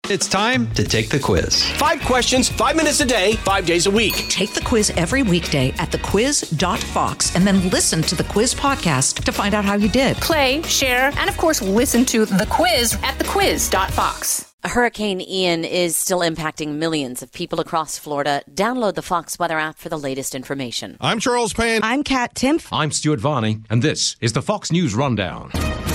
It's time to take the quiz. 5 questions, 5 minutes a day, 5 days a week. Take the quiz every weekday at thequiz.fox and then listen to the quiz podcast to find out how you did. Play, share, and of course, listen to the quiz at thequiz.fox. Hurricane Ian is still impacting millions of people across Florida. Download the Fox Weather app for the latest information. I'm Charles Payne. I'm Kat Timpf. I'm Stuart Varney, and this is the Fox News Rundown.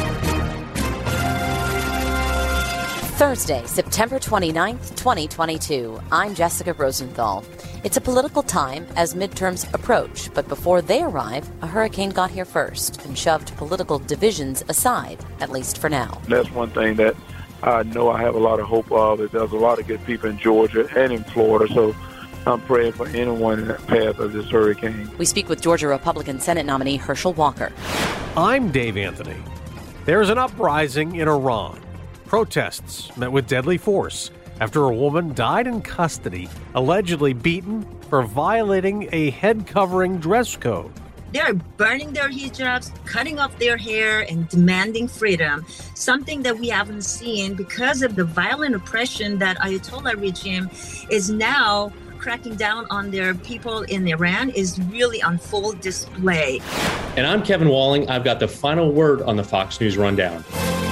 Thursday, September 29th, 2022. I'm Jessica Rosenthal. It's a political time as midterms approach, but before they arrive, a hurricane got here first and shoved political divisions aside, at least for now. That's one thing that I know I have a lot of hope of. Is there's a lot of good people in Georgia and in Florida, so I'm praying for anyone in that path of this hurricane. We speak with Georgia Republican Senate nominee Herschel Walker. I'm Dave Anthony. There's an uprising in Iran. Protests met with deadly force after a woman died in custody, allegedly beaten for violating a head-covering dress code. They're burning their hijabs, cutting off their hair, and demanding freedom, something that we haven't seen because of the violent oppression that Ayatollah regime is now cracking down on their people in Iran is really on full display. And I'm Kevin Walling. I've got the final word on the Fox News Rundown.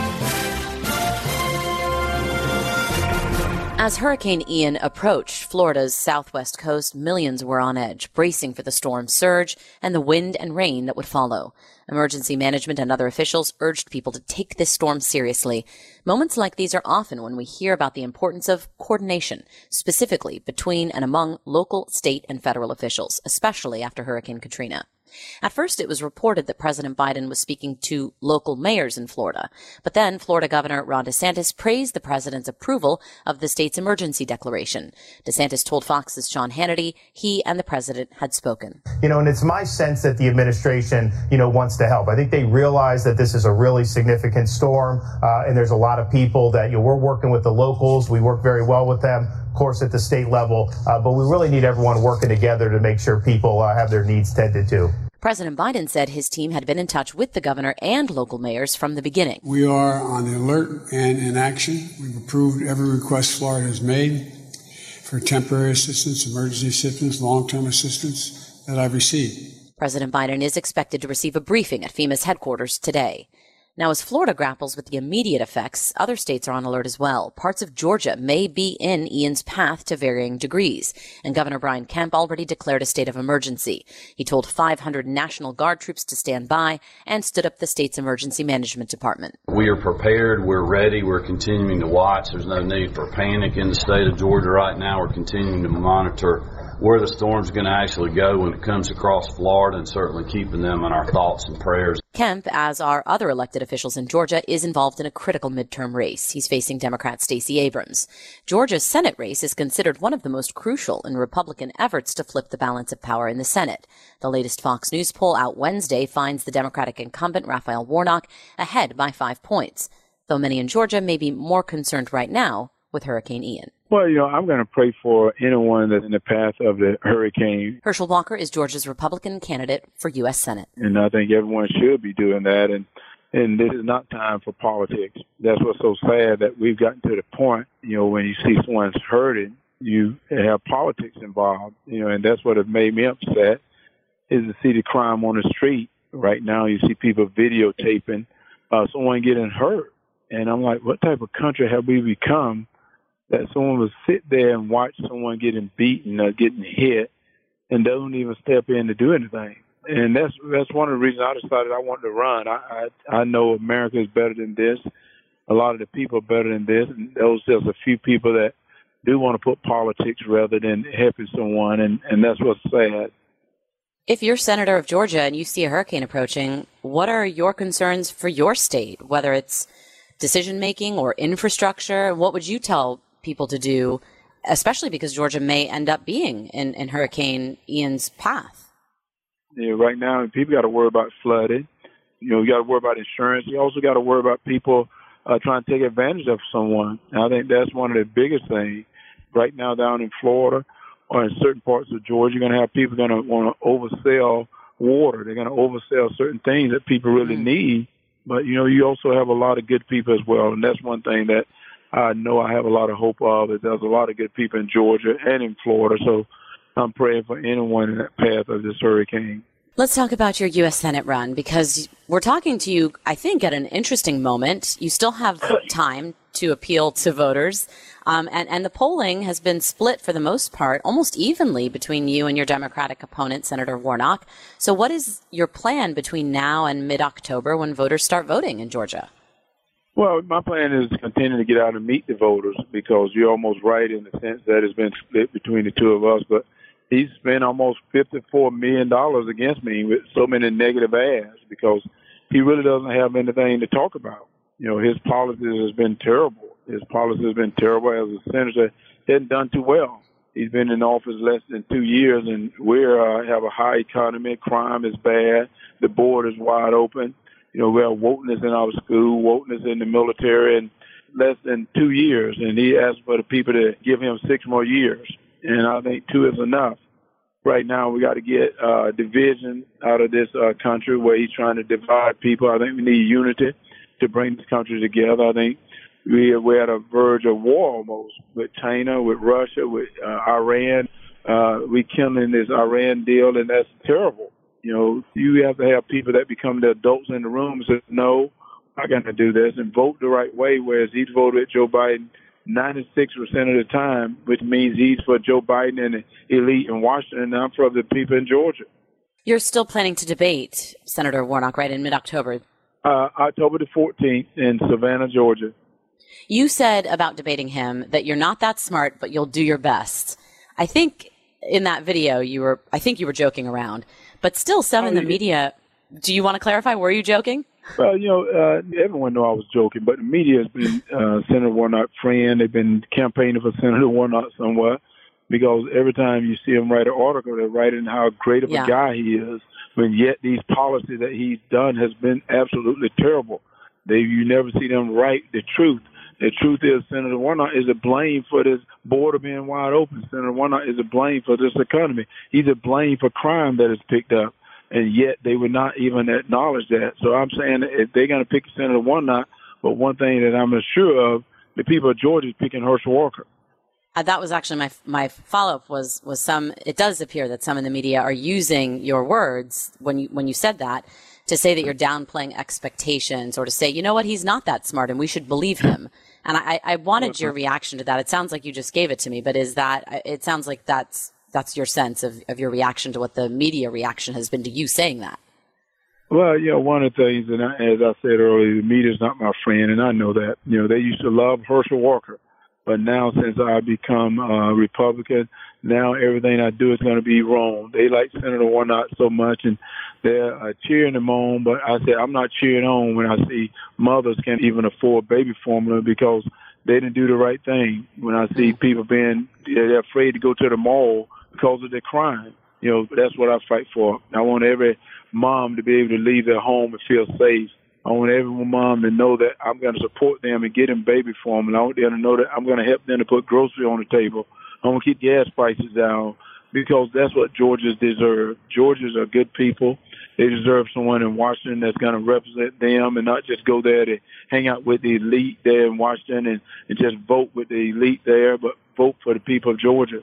As Hurricane Ian approached Florida's southwest coast, millions were on edge, bracing for the storm's surge and the wind and rain that would follow. Emergency management and other officials urged people to take this storm seriously. Moments like these are often when we hear about the importance of coordination, specifically between and among local, state, and federal officials, especially after Hurricane Katrina. At first, it was reported that President Biden was speaking to local mayors in Florida. But then Florida Governor Ron DeSantis praised the president's approval of the state's emergency declaration. DeSantis told Fox's Sean Hannity he and the president had spoken. And it's my sense that the administration, wants to help. I think they realize that this is a really significant storm, and there's a lot of people that, we're working with the locals. We work very well with them, of course, at the state level, but we really need everyone working together to make sure people have their needs tended to. President Biden said his team had been in touch with the governor and local mayors from the beginning. We are on the alert and in action. We've approved every request Florida has made for temporary assistance, emergency assistance, long-term assistance that I've received. President Biden is expected to receive a briefing at FEMA's headquarters today. Now, as Florida grapples with the immediate effects, other states are on alert as well. Parts of Georgia may be in Ian's path to varying degrees, and Governor Brian Kemp already declared a state of emergency. He told 500 National Guard troops to stand by and stood up the state's emergency management department. We are prepared. We're ready. We're continuing to watch. There's no need for panic in the state of Georgia right now. We're continuing to monitor where the storm's going to actually go when it comes across Florida, and certainly keeping them in our thoughts and prayers. Kemp, as are other elected officials in Georgia, is involved in a critical midterm race. He's facing Democrat Stacey Abrams. Georgia's Senate race is considered one of the most crucial in Republican efforts to flip the balance of power in the Senate. The latest Fox News poll out Wednesday finds the Democratic incumbent Raphael Warnock ahead by 5 points, though many in Georgia may be more concerned right now with Hurricane Ian. Well, I'm going to pray for anyone that's in the path of the hurricane. Herschel Walker is Georgia's Republican candidate for U.S. Senate. And I think everyone should be doing that. And this is not time for politics. That's what's so sad, that we've gotten to the point, when you see someone's hurting, you have politics involved, and that's what has made me upset, is to see the crime on the street. Right now, you see people videotaping someone getting hurt. And I'm like, what type of country have we become that someone will sit there and watch someone getting beaten or getting hit and doesn't even step in to do anything? And that's one of the reasons I decided I wanted to run. I know America is better than this. A lot of the people are better than this. And there's a few people that do want to put politics rather than helping someone, and that's what's sad. If you're senator of Georgia and you see a hurricane approaching, what are your concerns for your state, whether it's decision-making or infrastructure? What would you tell people to do, especially because Georgia may end up being in Hurricane Ian's path? Yeah, right now, people got to worry about flooding. You got to worry about insurance. You also got to worry about people trying to take advantage of someone. And I think that's one of the biggest things. Right now down in Florida or in certain parts of Georgia, you're going to have people going to want to oversell water. They're going to oversell certain things that people really need. But, you also have a lot of good people as well. And that's one thing that I know I have a lot of hope of it. There's a lot of good people in Georgia and in Florida, so I'm praying for anyone in that path of this hurricane. Let's talk about your U.S. Senate run, because we're talking to you, I think, at an interesting moment. You still have time to appeal to voters, and the polling has been split for the most part, almost evenly between you and your Democratic opponent, Senator Warnock. So what is your plan between now and mid-October when voters start voting in Georgia? Well, my plan is to continue to get out and meet the voters, because you're almost right in the sense that it's been split between the two of us, but he's spent almost $54 million against me with so many negative ads because he really doesn't have anything to talk about. You know, his policies has been terrible. His policy has been terrible as a senator. He hasn't done too well. He's been in office less than 2 years, and we have a high economy. Crime is bad. The board is wide open. You know, we have wokeness in our school, wokeness in the military, in less than 2 years. And he asked for the people to give him 6 more years. And I think 2 is enough. Right now, we got to get division out of this country where he's trying to divide people. I think we need unity to bring this country together. I think we're at a verge of war almost with China, with Russia, with Iran. We killing this Iran deal, and that's terrible. You know, you have to have people that become the adults in the room and say, no, I'm not going to do this, and vote the right way, whereas he's voted Joe Biden 96% of the time, which means he's for Joe Biden and the elite in Washington, and I'm for the people in Georgia. You're still planning to debate Senator Warnock, right, in mid-October? October the 14th in Savannah, Georgia. You said about debating him that you're not that smart, but you'll do your best. I think in that video you were joking around, but still some in the media. Do you want to clarify? Were you joking? Well, you know, everyone knew I was joking, but the media has been Senator Warnock's friend. They've been campaigning for Senator Warnock somewhat, because every time you see him write an article, they're writing how great of a guy he is, when yet these policies that he's done has been absolutely terrible. You never see them write the truth. The truth is Senator Warnock is to blame for this border being wide open. Senator Warnock is to blame for this economy. He's to blame for crime that is picked up. And yet they would not even acknowledge that. So I'm saying that if they're going to pick Senator Warnock, but one thing that I'm sure of, the people of Georgia is picking Herschel Walker. That was actually my follow-up was some. It does appear that some in the media are using your words when you said that to say that you're downplaying expectations, or to say, you know what, he's not that smart and we should believe him. And I wanted your reaction to that. It sounds like you just gave it to me, but it sounds like that's your sense of your reaction to what the media reaction has been to you saying that. Well, you know, one of the things, and as I said earlier, the media is not my friend, and I know that. You know, they used to love Herschel Walker, but now since I've become a Republican, now everything I do is going to be wrong. They like Senator Warnock so much, and they're cheering him on, but I said I'm not cheering on when I see mothers can't even afford baby formula because they didn't do the right thing. When I see people they're afraid to go to the mall because of their crime. You know, that's what I fight for. I want every mom to be able to leave their home and feel safe. I want every mom to know that I'm going to support them and get them baby formula. I want them to know that I'm going to help them to put groceries on the table. I want to keep gas prices down, because that's what Georgians deserve. Georgians are good people. They deserve someone in Washington that's going to represent them and not just go there to hang out with the elite there in Washington and just vote with the elite there, but vote for the people of Georgia.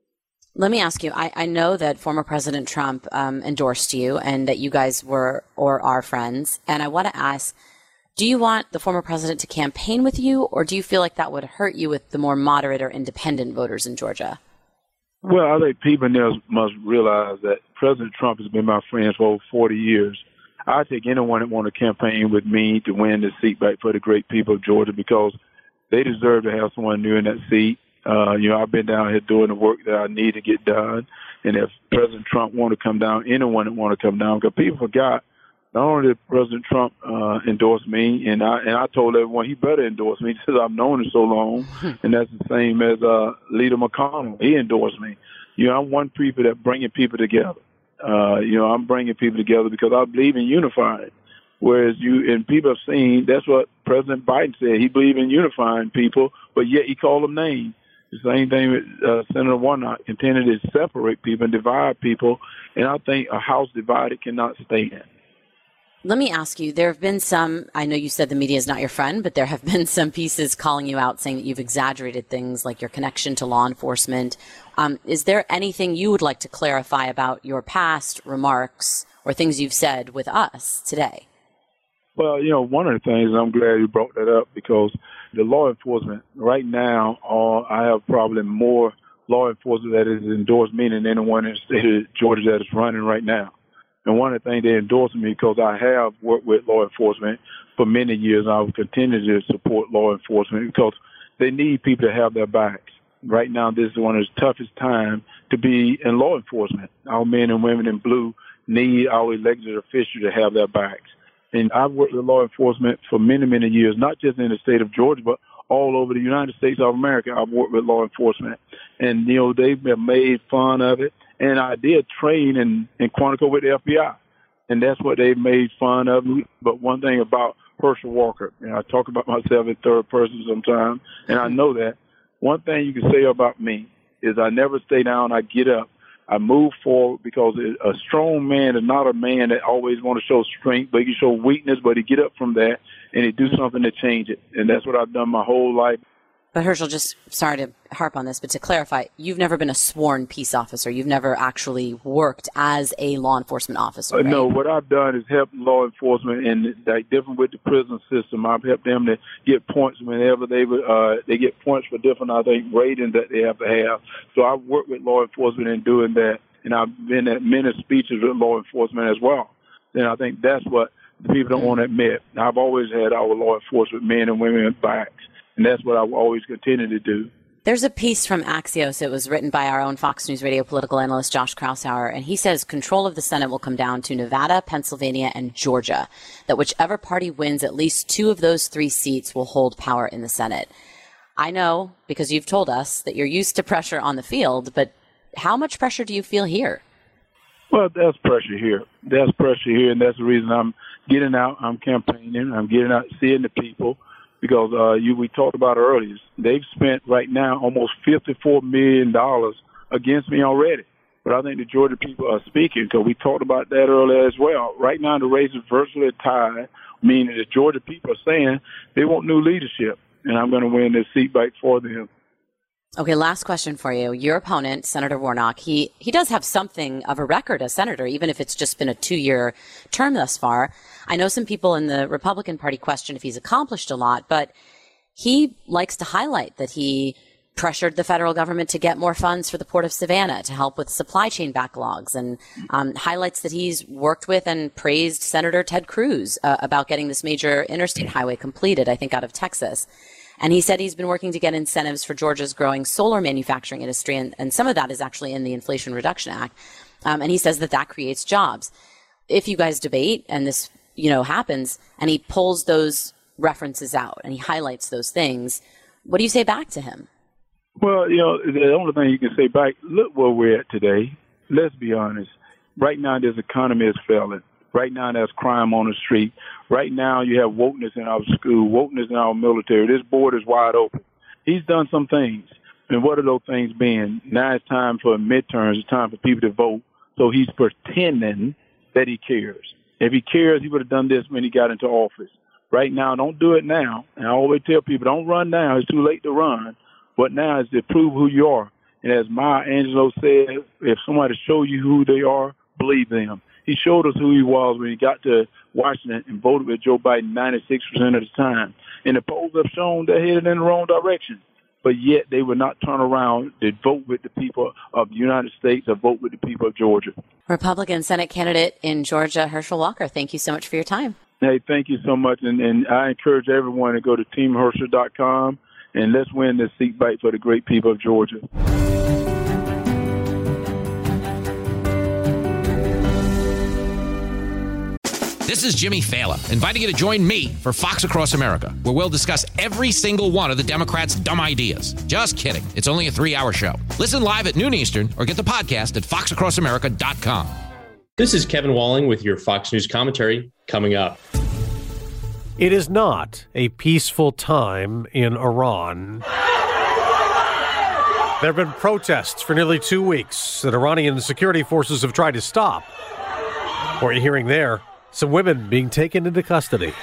Let me ask you, I know that former President Trump endorsed you and that you guys were or are friends. And I want to ask, do you want the former president to campaign with you, or do you feel like that would hurt you with the more moderate or independent voters in Georgia? Well, I think people must realize that President Trump has been my friend for over 40 years. I take anyone that want to campaign with me to win the seat back for the great people of Georgia, because they deserve to have someone new in that seat. You know, I've been down here doing the work that I need to get done. And if President Trump want to come down, anyone that want to come down, because people forgot, not only did President Trump endorse me, and I told everyone he better endorse me because I've known him so long, and that's the same as Leader McConnell. He endorsed me. You know, I'm one people that bringing people together. You know, I'm bringing people together because I believe in unifying. Whereas people have seen, that's what President Biden said. He believed in unifying people, but yet he called them names. The same thing with Senator Warnock, intended to separate people and divide people, and I think a house divided cannot stand. Let me ask you, there have been some, I know you said the media is not your friend, but there have been some pieces calling you out saying that you've exaggerated things like your connection to law enforcement. Is there anything you would like to clarify about your past remarks or things you've said with us today? Well, one of the things, I'm glad you brought that up, because the law enforcement right now, I have probably more law enforcement that has endorsed me than anyone in the state of Georgia that is running right now. And one of the things they endorse me because I have worked with law enforcement for many years. I will continue to support law enforcement because they need people to have their backs. Right now, this is one of the toughest times to be in law enforcement. Our men and women in blue need our elected officials to have their backs. And I've worked with law enforcement for many, many years, not just in the state of Georgia, but all over the United States of America. I've worked with law enforcement. And, they've been made fun of it. And I did train in Quantico with the FBI. And that's what they made fun of me. But one thing about Herschel Walker, and I talk about myself in third person sometimes, and I know that. One thing you can say about me is I never stay down. I get up. I move forward, because a strong man is not a man that always want to show strength, but he can show weakness, but he get up from that and he do something to change it. And that's what I've done my whole life. But Herschel, just sorry to harp on this, but to clarify, you've never been a sworn peace officer. You've never actually worked as a law enforcement officer, right? No, what I've done is help law enforcement, and like different with the prison system. I've helped them to get points whenever they get points for different, I think, ratings that they have to have. So I've worked with law enforcement in doing that, and I've been at many speeches with law enforcement as well. And I think that's what the people don't want to admit. I've always had our law enforcement men and women backs. And that's what I will always continue to do. There's a piece from Axios. It was written by our own Fox News Radio political analyst, Josh Kraushaar, and he says control of the Senate will come down to Nevada, Pennsylvania, and Georgia, that whichever party wins at least 2 of those 3 seats will hold power in the Senate. I know, because you've told us, that you're used to pressure on the field, but how much pressure do you feel here? Well, there's pressure here. There's pressure here, and that's the reason I'm getting out, I'm campaigning, I'm getting out, seeing the people. Because we talked about earlier, they've spent right now almost $54 million against me already. But I think the Georgia people are speaking, because we talked about that earlier as well. Right now, the race is virtually tied, meaning the Georgia people are saying they want new leadership, and I'm going to win this seat back for them. Okay, last question for you. Your opponent, Senator Warnock, he does have something of a record as senator, even if it's just been a 2-year term thus far. I know some people in the Republican Party question if he's accomplished a lot, but he likes to highlight that he pressured the federal government to get more funds for the Port of Savannah to help with supply chain backlogs, and highlights that he's worked with and praised Senator Ted Cruz about getting this major interstate highway completed, I think out of Texas. And he said he's been working to get incentives for Georgia's growing solar manufacturing industry, and some of that is actually in the Inflation Reduction Act. And he says that creates jobs. If you guys debate and this, happens, and he pulls those references out and he highlights those things, what do you say back to him? Well, the only thing you can say back, look where we're at today. Let's be honest. Right now, this economy is failing. Right now, there's crime on the street. Right now, you have wokeness in our school, wokeness in our military. This board is wide open. He's done some things. And what are those things being? Now it's time for midterms. It's time for people to vote. So he's pretending that he cares. If he cares, he would have done this when he got into office. Right now, don't do it now. And I always tell people, don't run now. It's too late to run. But now is to prove who you are. And as Maya Angelou said, if somebody show you who they are, believe them. He showed us who he was when he got to Washington and voted with Joe Biden 96% of the time. And the polls have shown they're headed in the wrong direction. But yet they would not turn around to vote with the people of the United States or vote with the people of Georgia. Republican Senate candidate in Georgia, Herschel Walker, thank you so much for your time. Hey, thank you so much. And I encourage everyone to go to teamherschel.com and let's win this seat back for the great people of Georgia. This is Jimmy Fallon, inviting you to join me for Fox Across America, where we'll discuss every single one of the Democrats' dumb ideas. Just kidding. It's only a 3-hour show. Listen live at noon Eastern or get the podcast at foxacrossamerica.com. This is Kevin Walling with your Fox News commentary coming up. It is not a peaceful time in Iran. There have been protests for nearly 2 weeks that Iranian security forces have tried to stop. What you're hearing there Some women being taken into custody.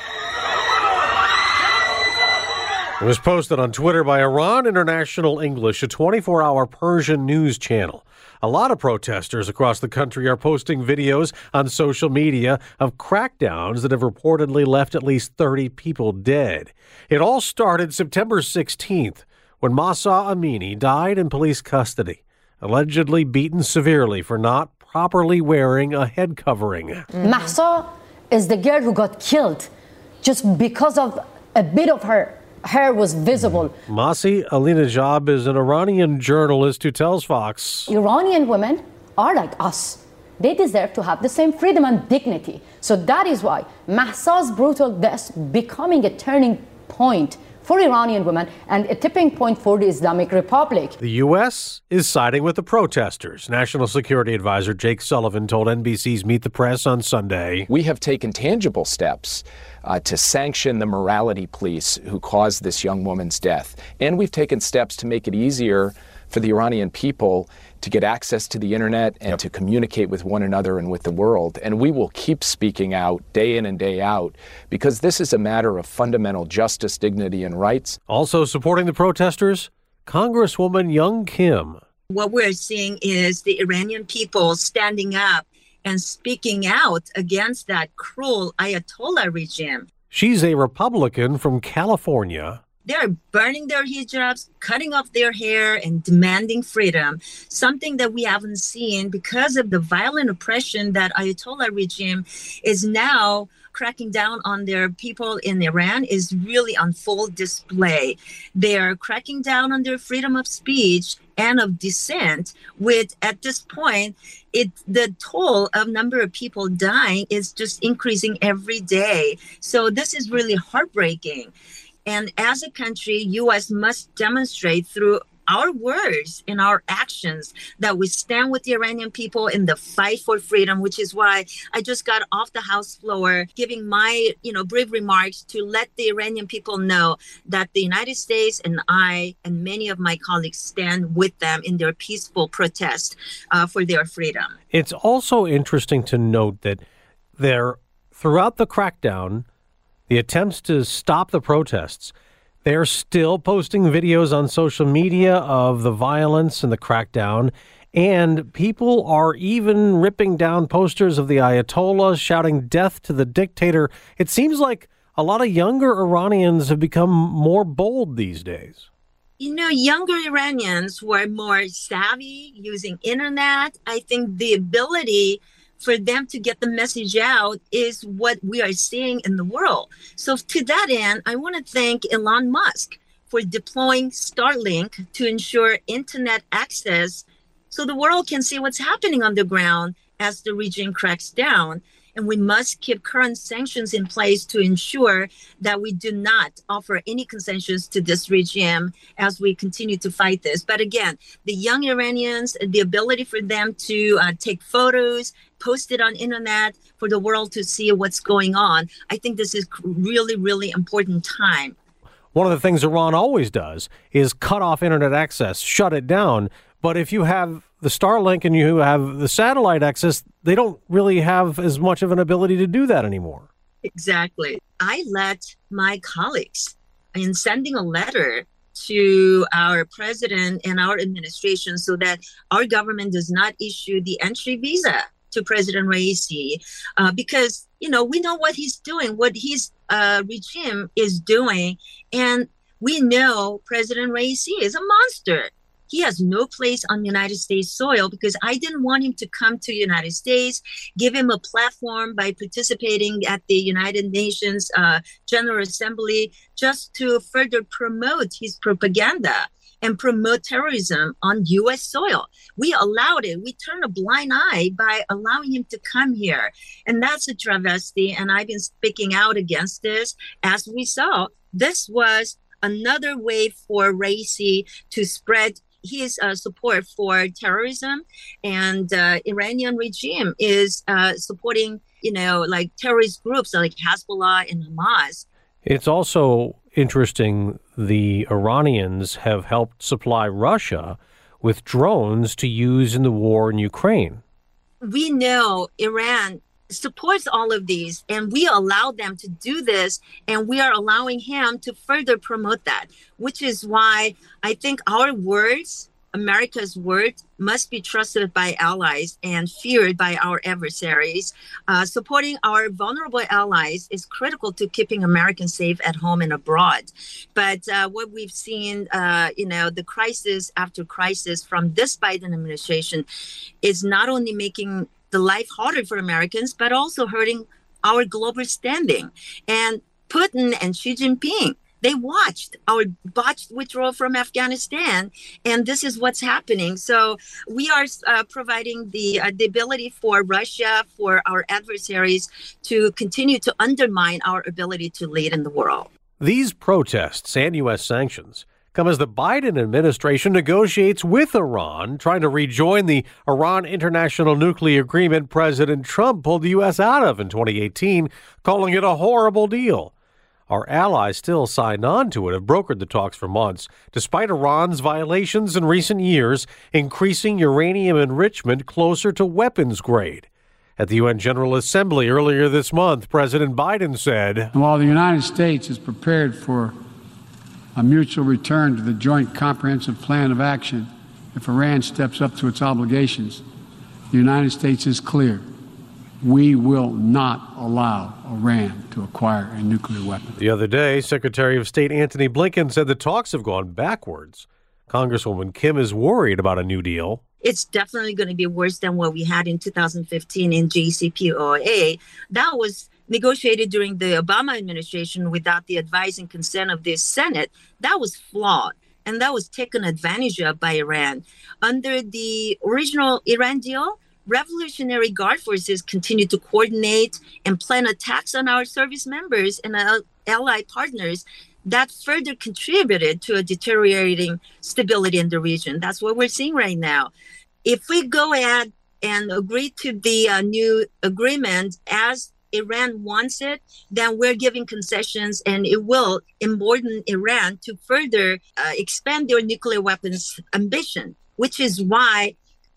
It was posted on Twitter by Iran International English, a 24-hour Persian news channel. A lot of protesters across the country are posting videos on social media of crackdowns that have reportedly left at least 30 people dead. It all started September 16th when Mahsa Amini died in police custody, allegedly beaten severely for not properly wearing a head covering. Mahsa is the girl who got killed just because of a bit of her hair was visible. Masih Alinejad is an Iranian journalist who tells Fox, Iranian women are like us. They deserve to have the same freedom and dignity. So that is why Mahsa's brutal death becoming a turning point for Iranian women and a tipping point for the Islamic Republic. The U.S. is siding with the protesters. National Security Advisor Jake Sullivan told NBC's Meet the Press on Sunday. We have taken tangible steps to sanction the morality police who caused this young woman's death. And we've taken steps to make it easier for the Iranian people to get access to the internet and to communicate with one another and with the world. And we will keep speaking out day in and day out because this is a matter of fundamental justice, dignity, and rights. Also supporting the protesters, Congresswoman Young Kim. What we're seeing is the Iranian people standing up and speaking out against that cruel Ayatollah regime. She's a Republican from California. They're burning their hijabs, cutting off their hair, and demanding freedom, something that we haven't seen because of the violent oppression that Ayatollah regime is now cracking down on their people in Iran is really on full display. They're cracking down on their freedom of speech and of dissent, with, at this point, the toll of number of people dying is just increasing every day. So this is really heartbreaking. And as a country, U.S. must demonstrate through our words and our actions that we stand with the Iranian people in the fight for freedom, which is why I just got off the House floor giving my, brief remarks to let the Iranian people know that the United States and I and many of my colleagues stand with them in their peaceful protest for their freedom. It's also interesting to note that throughout the crackdown, the attempts to stop the protests, they're still posting videos on social media of the violence and the crackdown, and people are even ripping down posters of the Ayatollah, shouting death to the dictator. It seems like a lot of younger Iranians have become more bold these days. Younger Iranians who are more savvy using internet, I think the ability for them to get the message out is what we are seeing in the world. So to that end, I want to thank Elon Musk for deploying Starlink to ensure internet access so the world can see what's happening on the ground as the regime cracks down. And we must keep current sanctions in place to ensure that we do not offer any concessions to this regime as we continue to fight this. But again, the young Iranians, the ability for them to take photos, post it on internet for the world to see what's going on, I think this is really, really important time. One of the things Iran always does is cut off internet access, shut it down. But if you have the Starlink and you have the satellite access, they don't really have as much of an ability to do that anymore. Exactly. I let my colleagues in sending a letter to our president and our administration so that our government does not issue the entry visa to President Raisi, because, we know what he's doing, what his regime is doing. And we know President Raisi is a monster. He has no place on United States soil because I didn't want him to come to the United States, give him a platform by participating at the United Nations General Assembly just to further promote his propaganda and promote terrorism on U.S. soil. We allowed it. We turned a blind eye by allowing him to come here. And that's a travesty. And I've been speaking out against this. As we saw, this was another way for Raisi to spread his support for terrorism, and Iranian regime is supporting, like terrorist groups like Hezbollah and Hamas. It's also interesting the Iranians have helped supply Russia with drones to use in the war in Ukraine. We know Iran supports all of these, and we allow them to do this, and we are allowing him to further promote that, which is why I think our words, America's word, must be trusted by allies and feared by our adversaries. Supporting our vulnerable allies is critical to keeping Americans safe at home and abroad. But what we've seen, the crisis after crisis from this Biden administration is not only making the life harder for Americans, but also hurting our global standing. And Putin and Xi Jinping, they watched our botched withdrawal from Afghanistan, and this is what's happening. So we are providing the ability for Russia, for our adversaries, to continue to undermine our ability to lead in the world. These protests and U.S. sanctions come as the Biden administration negotiates with Iran, trying to rejoin the Iran International Nuclear Agreement President Trump pulled the U.S. out of in 2018, calling it a horrible deal. Our allies still signed on to it, have brokered the talks for months, despite Iran's violations in recent years, increasing uranium enrichment closer to weapons grade. At the UN General Assembly earlier this month, President Biden said, "While the United States is prepared for a mutual return to the Joint Comprehensive Plan of Action if Iran steps up to its obligations, the United States is clear. We will not allow Iran to acquire a nuclear weapon." The other day, Secretary of State Antony Blinken said the talks have gone backwards. Congresswoman Kim is worried about a new deal. It's definitely going to be worse than what we had in 2015 in JCPOA. That was negotiated during the Obama administration without the advice and consent of the Senate. That was flawed, and that was taken advantage of by Iran. Under the original Iran deal, Revolutionary Guard forces continued to coordinate and plan attacks on our service members and our ally partners that further contributed to a deteriorating stability in the region. That's what we're seeing right now. If we go ahead and agree to the new agreement as Iran wants it, then we're giving concessions, and it will embolden Iran to further expand their nuclear weapons ambition, which is why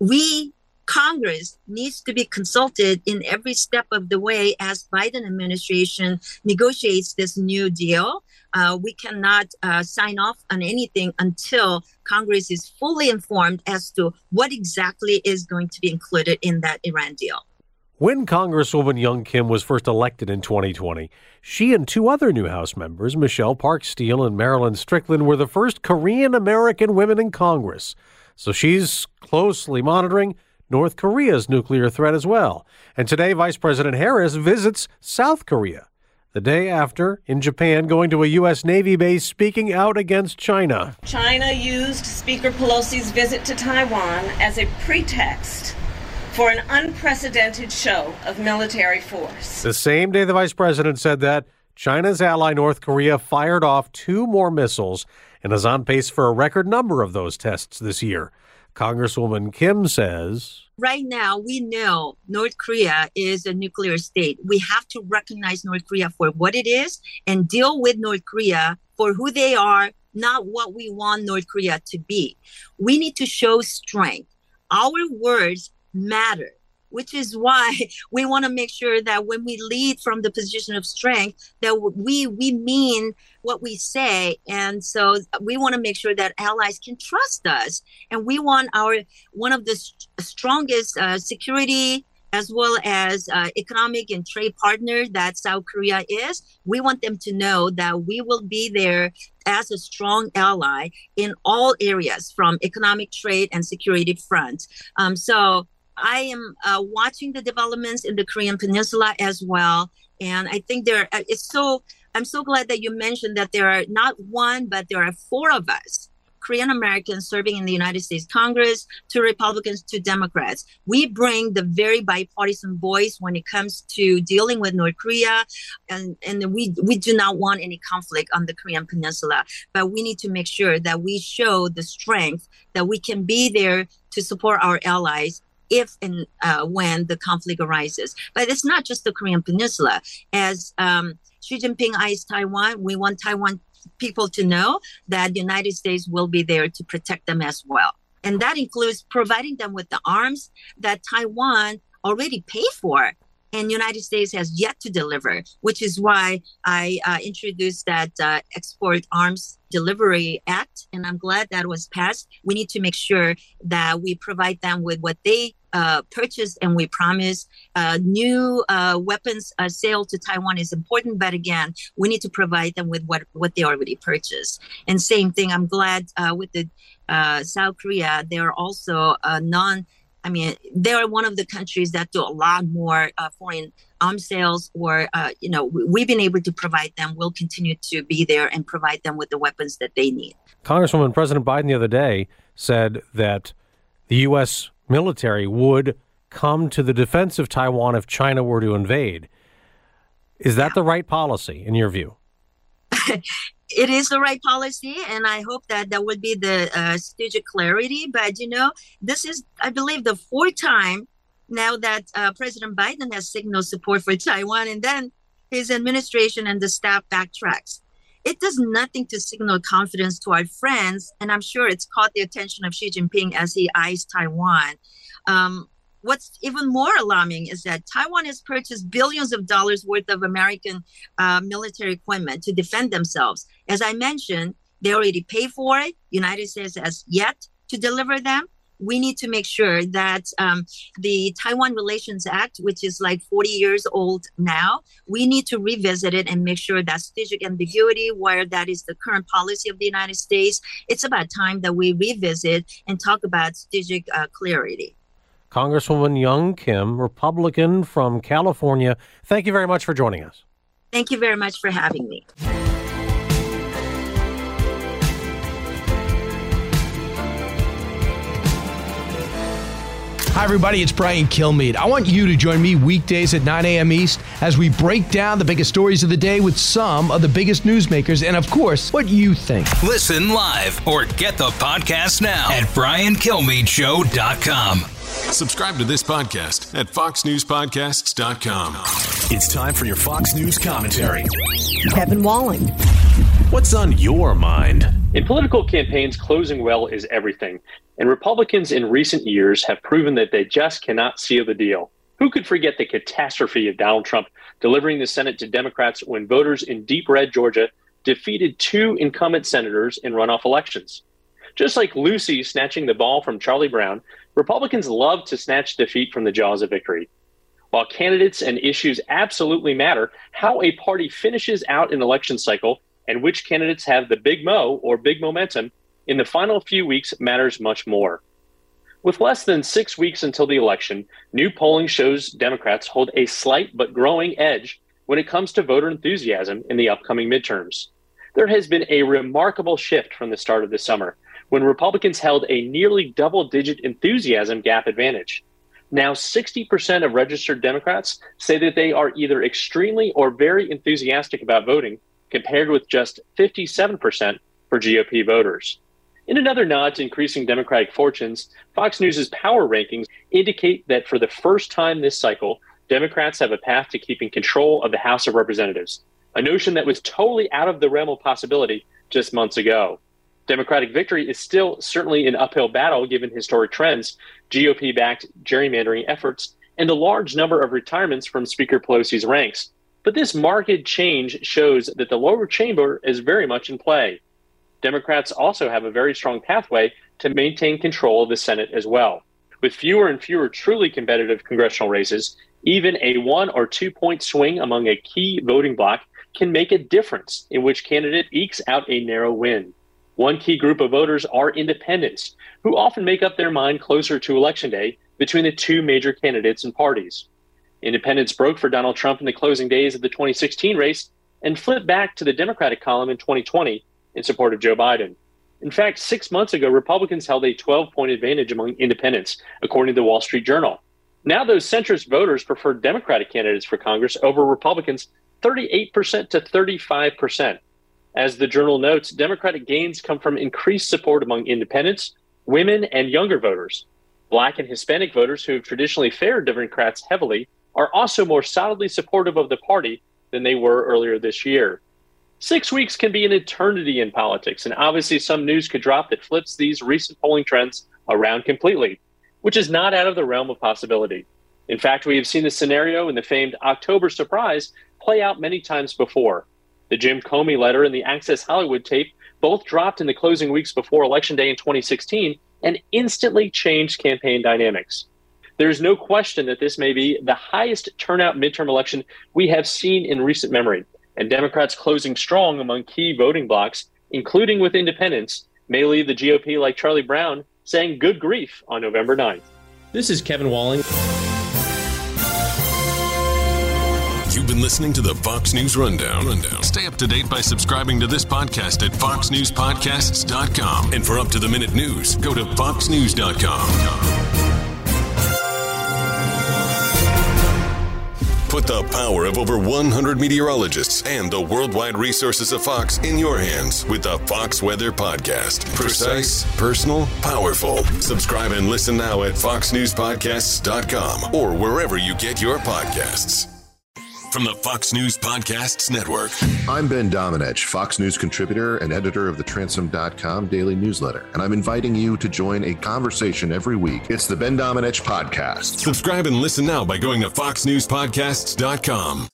Congress needs to be consulted in every step of the way as Biden administration negotiates this new deal. We cannot sign off on anything until Congress is fully informed as to what exactly is going to be included in that Iran deal. When Congresswoman Young Kim was first elected in 2020, she and two other new House members, Michelle Park Steele and Marilyn Strickland, were the first Korean-American women in Congress. So she's closely monitoring North Korea's nuclear threat as well. And today, Vice President Harris visits South Korea. The day after, in Japan, going to a U.S. Navy base speaking out against China. China used Speaker Pelosi's visit to Taiwan as a pretext for an unprecedented show of military force. The same day the vice president said that, China's ally North Korea fired off 2 more missiles and is on pace for a record number of those tests this year. Congresswoman Kim says, right now, we know North Korea is a nuclear state. We have to recognize North Korea for what it is and deal with North Korea for who they are, not what we want North Korea to be. We need to show strength. Our words matter, which is why we want to make sure that when we lead from the position of strength, that we mean what we say. And so we want to make sure that allies can trust us. And we want one of the strongest security as well as economic and trade partner that South Korea is. We want them to know that we will be there as a strong ally in all areas from economic, trade, and security front. So I am watching the developments in the Korean Peninsula as well. And I think I'm so glad that you mentioned that there are not one, but there are 4 of us, Korean Americans serving in the United States Congress, 2 Republicans, 2 Democrats. We bring the very bipartisan voice when it comes to dealing with North Korea. And we do not want any conflict on the Korean Peninsula, but we need to make sure that we show the strength that we can be there to support our allies if and when the conflict arises. But it's not just the Korean Peninsula. As Xi Jinping eyes Taiwan, we want Taiwan people to know that the United States will be there to protect them as well. And that includes providing them with the arms that Taiwan already paid for and the United States has yet to deliver, which is why I introduced that Export Arms Delivery Act, and I'm glad that was passed. We need to make sure that we provide them with what they purchased, and we promise new weapons sale to Taiwan is important. But again, we need to provide them with what they already purchased. And same thing, I'm glad with the South Korea, they are also they're one of the countries that do a lot more foreign arms sales, or, we've been able to provide them. We'll continue to be there and provide them with the weapons that they need. Congresswoman, President Biden the other day said that the U.S. military would come to the defense of Taiwan if China were to invade. Is that the right policy, in your view? It is the right policy, and I hope that would be the strategic clarity. But, this is, I believe, the fourth time now that President Biden has signaled support for Taiwan, and then his administration and the staff backtracks. It does nothing to signal confidence to our friends, and I'm sure it's caught the attention of Xi Jinping as he eyes Taiwan. What's even more alarming is that Taiwan has purchased billions of dollars worth of American military equipment to defend themselves. As I mentioned, they already pay for it. United States has yet to deliver them. We need to make sure that the Taiwan Relations Act, which is like 40 years old now, we need to revisit it and make sure that strategic ambiguity, where that is the current policy of the United States, it's about time that we revisit and talk about strategic clarity. Congresswoman Young Kim, Republican from California, thank you very much for joining us. Thank you very much for having me. Hi, everybody. It's Brian Kilmeade. I want you to join me weekdays at 9 a.m. East as we break down the biggest stories of the day with some of the biggest newsmakers and, of course, what you think. Listen live or get the podcast now at BrianKilmeadShow.com. Subscribe to this podcast at FoxNewsPodcasts.com. It's time for your Fox News commentary. Kevin Walling. What's on your mind? In political campaigns, closing well is everything. And Republicans in recent years have proven that they just cannot seal the deal. Who could forget the catastrophe of Donald Trump delivering the Senate to Democrats when voters in deep red Georgia defeated two incumbent senators in runoff elections? Just like Lucy snatching the ball from Charlie Brown, Republicans love to snatch defeat from the jaws of victory. While candidates and issues absolutely matter, how a party finishes out an election cycle and which candidates have the big mo or big momentum in the final few weeks matters much more. With less than 6 weeks until the election, new polling shows Democrats hold a slight but growing edge when it comes to voter enthusiasm in the upcoming midterms. There has been a remarkable shift from the start of the summer, when Republicans held a nearly double-digit enthusiasm gap advantage. Now 60% of registered Democrats say that they are either extremely or very enthusiastic about voting, compared with just 57% for GOP voters. In another nod to increasing Democratic fortunes, Fox News' power rankings indicate that for the first time this cycle, Democrats have a path to keeping control of the House of Representatives, a notion that was totally out of the realm of possibility just months ago. Democratic victory is still certainly an uphill battle given historic trends, GOP-backed gerrymandering efforts, and the large number of retirements from Speaker Pelosi's ranks. But this marked change shows that the lower chamber is very much in play. Democrats also have a very strong pathway to maintain control of the Senate as well. With fewer and fewer truly competitive congressional races, even a 1 or 2 point swing among a key voting bloc can make a difference in which candidate ekes out a narrow win. One key group of voters are independents, who often make up their mind closer to Election Day between the two major candidates and parties. Independents broke for Donald Trump in the closing days of the 2016 race and flipped back to the Democratic column in 2020 in support of Joe Biden. In fact, 6 months ago, Republicans held a 12-point advantage among independents, according to the Wall Street Journal. Now those centrist voters prefer Democratic candidates for Congress over Republicans 38% to 35%. As the Journal notes, Democratic gains come from increased support among independents, women, and younger voters. Black and Hispanic voters who have traditionally favored Democrats heavily are also more solidly supportive of the party than they were earlier this year. 6 weeks can be an eternity in politics, and obviously some news could drop that flips these recent polling trends around completely, which is not out of the realm of possibility. In fact, we have seen this scenario in the famed October surprise play out many times before. The Jim Comey letter and the Access Hollywood tape both dropped in the closing weeks before Election Day in 2016 and instantly changed campaign dynamics. There is no question that this may be the highest turnout midterm election we have seen in recent memory, and Democrats closing strong among key voting blocs, including with independents, may leave the GOP like Charlie Brown saying good grief on November 9th. This is Kevin Walling. You've been listening to the Fox News Rundown. Stay up to date by subscribing to this podcast at foxnewspodcasts.com. And for up-to-the-minute news, go to foxnews.com. Put the power of over 100 meteorologists and the worldwide resources of Fox in your hands with the Fox Weather Podcast. Precise, personal, powerful. Subscribe and listen now at foxnewspodcasts.com or wherever you get your podcasts. From the Fox News Podcasts Network. I'm Ben Domenech, Fox News contributor and editor of the Transom.com daily newsletter, and I'm inviting you to join a conversation every week. It's the Ben Domenech Podcast. Subscribe and listen now by going to foxnewspodcasts.com.